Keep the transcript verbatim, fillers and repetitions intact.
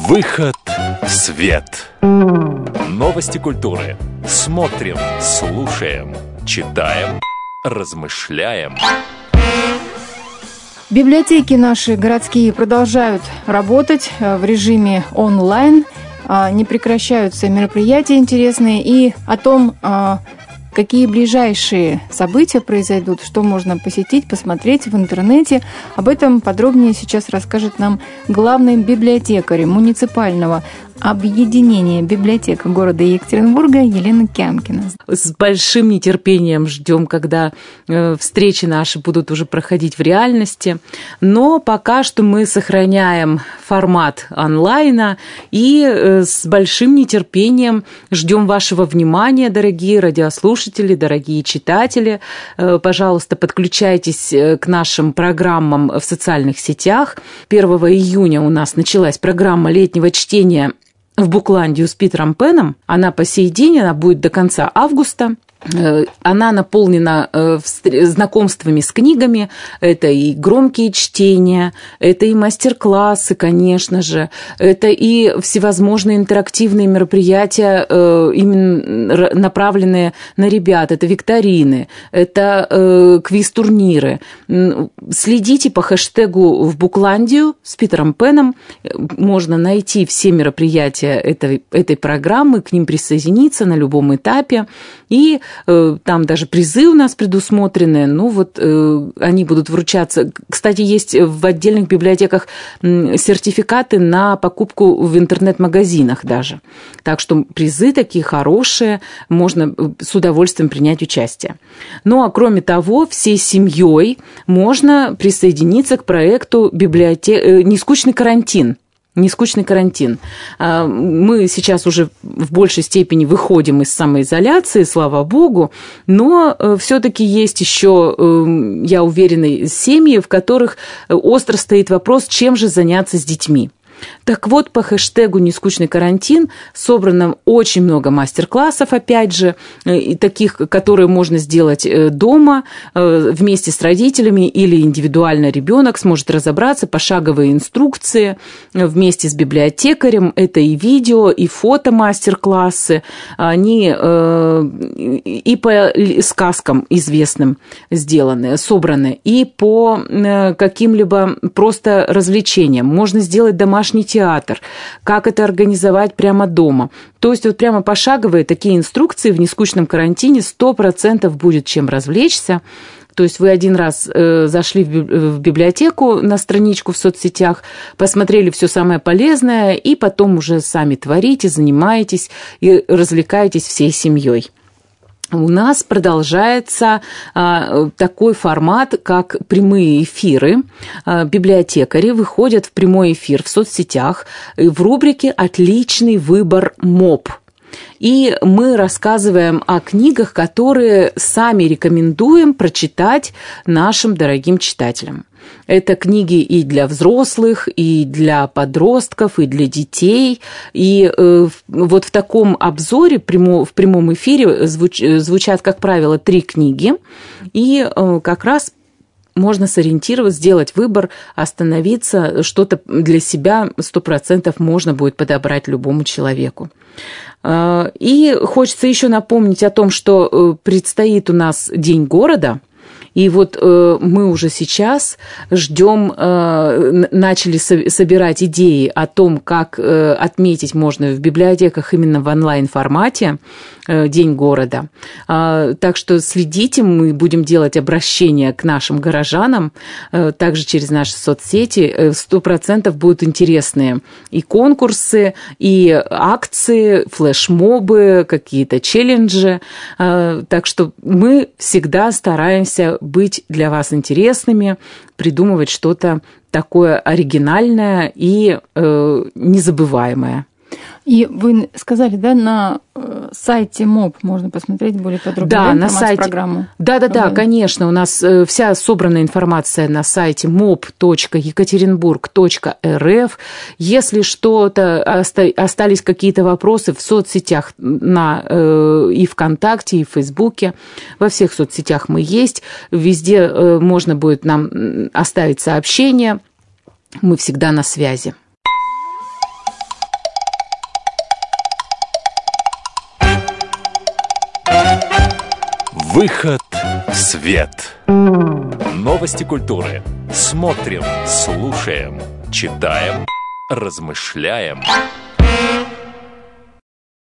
Выход в свет. Новости культуры. Смотрим, слушаем, читаем, размышляем. Библиотеки наши городские продолжают работать в режиме онлайн. Не прекращаются мероприятия интересные. И о том, какие ближайшие события произойдут, что можно посетить, посмотреть в интернете, об этом подробнее сейчас расскажет нам главный библиотекарь муниципального объединения библиотек города Екатеринбурга Елена Кямкина. С большим нетерпением ждем, когда встречи наши будут уже проходить в реальности. Но пока что мы сохраняем формат онлайна и с большим нетерпением ждем вашего внимания, дорогие радиослушатели, дорогие читатели. Пожалуйста, подключайтесь к нашим программам в социальных сетях. первого июня у нас началась программа летнего чтения в Букландию с Питером Пеном. Она по сей день, она будет до конца августа. Она наполнена знакомствами с книгами, это и громкие чтения, это и мастер-классы, конечно же, это и всевозможные интерактивные мероприятия, именно направленные на ребят, это викторины, это квиз-турниры. Следите по хэштегу «В Букландию» с Питером Пеном, можно найти все мероприятия этой, этой программы, к ним присоединиться на любом этапе, и там даже призы у нас предусмотрены, ну вот э, они будут вручаться. Кстати, есть в отдельных библиотеках сертификаты на покупку в интернет-магазинах даже. Так что призы такие хорошие, можно с удовольствием принять участие. Ну а кроме того, всей семьей можно присоединиться к проекту библиотек... «Нескучный карантин». Нескучный карантин. Мы сейчас уже в большей степени выходим из самоизоляции, слава богу, но все-таки есть еще, я уверена, семьи, в которых остро стоит вопрос, чем же заняться с детьми. Так вот, по хэштегу «Нескучный карантин» собрано очень много мастер-классов, опять же, и таких, которые можно сделать дома вместе с родителями или индивидуально ребенок сможет разобраться, пошаговые инструкции вместе с библиотекарем. Это и видео, и фото мастер-классы, они и по сказкам известным сделаны, собраны, и по каким-либо просто развлечениям. Можно сделать домашний театр, как это организовать прямо дома. То есть вот прямо пошаговые такие инструкции в нескучном карантине, сто процентов будет чем развлечься. То есть вы один раз э, зашли в библиотеку на страничку в соцсетях, посмотрели все самое полезное, и потом уже сами творите, занимаетесь и развлекаетесь всей семьей. У нас продолжается а, такой формат, как прямые эфиры. А, библиотекари выходят в прямой эфир в соцсетях в рубрике «Отличный выбор МОП». И мы рассказываем о книгах, которые сами рекомендуем прочитать нашим дорогим читателям. Это книги и для взрослых, и для подростков, и для детей. И э, вот в таком обзоре, прямо, в прямом эфире звуч, звучат, как правило, три книги. И э, как раз можно сориентироваться, сделать выбор, остановиться, что-то для себя сто процентов можно будет подобрать любому человеку. И хочется еще напомнить о том, что предстоит у нас День города. И вот э, мы уже сейчас ждем, э, начали со- собирать идеи о том, как э, отметить можно в библиотеках именно в онлайн-формате э, День города. Э, так что следите, мы будем делать обращения к нашим горожанам, э, также через наши соцсети. Сто процентов будут интересные и конкурсы, и акции, флешмобы, какие-то челленджи. Э, так что мы всегда стараемся быть для вас интересными, придумывать что-то такое оригинальное и э, незабываемое. И вы сказали, да, на сайте МОП можно посмотреть более подробно, да, да, на сайте программу? Да, да, да, конечно. У нас вся собранная информация на сайте моп точка екатеринбург точка эр эф. Если что-то остались какие-то вопросы в соцсетях на, и ВКонтакте, и в Фейсбуке, во всех соцсетях мы есть. Везде можно будет нам оставить сообщение. Мы всегда на связи. Выход в свет. Новости культуры. Смотрим, слушаем, читаем, размышляем.